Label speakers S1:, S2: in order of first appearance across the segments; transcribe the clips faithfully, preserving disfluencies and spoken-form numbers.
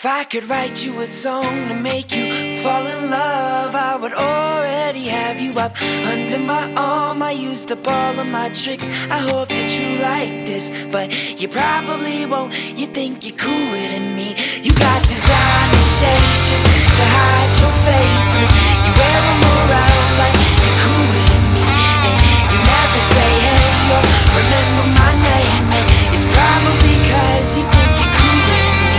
S1: If I could write you a song to make you fall in love, I would already have you up under my arm. I used up all of my tricks, I hope that you like this, but you probably won't. You think you're cooler than me. You got designer shades just to hide your face, and you wear them around like you're cooler than me. And you never say hey or remember my name, and it's probably cause you think you're cooler than me.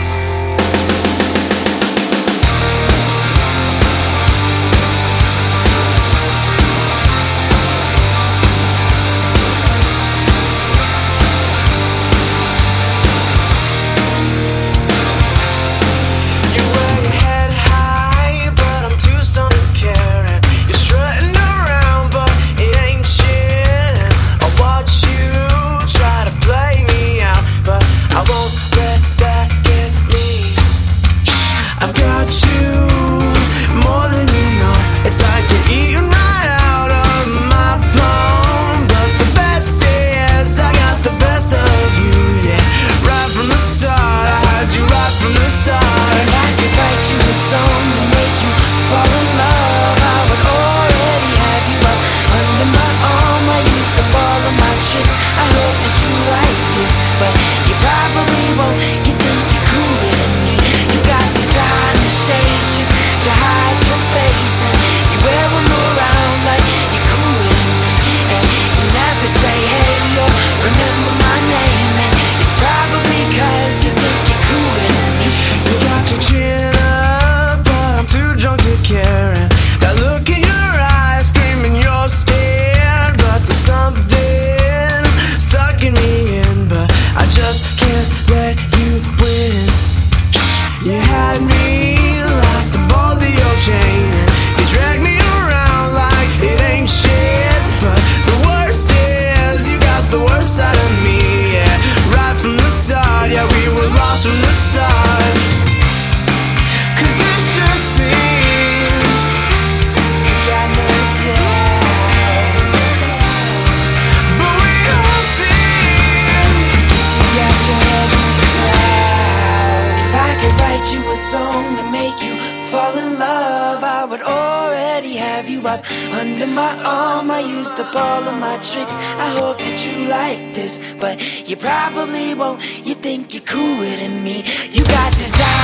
S1: Under my arm, I used up all of my tricks. I hope that you like this, but you probably won't. You think you're cooler than me. You got desire.